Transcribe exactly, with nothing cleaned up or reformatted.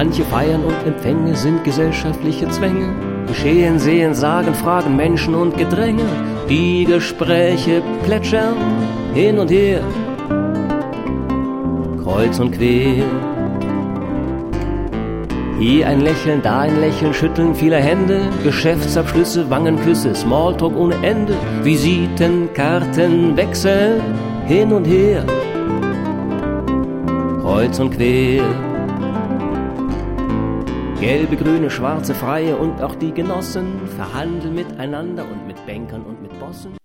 Manche Feiern und Empfänge sind gesellschaftliche Zwänge. Geschehen, sehen, sagen, fragen, Menschen und Gedränge. Die Gespräche plätschern hin und her, kreuz und quer. Hier ein Lächeln, da ein Lächeln, Schütteln vieler Hände, Geschäftsabschlüsse, Wangenküsse, Smalltalk ohne Ende, Visitenkarten wechseln hin und her, kreuz und quer. Gelbe, grüne, schwarze, freie und auch die Genossen verhandeln miteinander und mit Bankern und mit Bossen.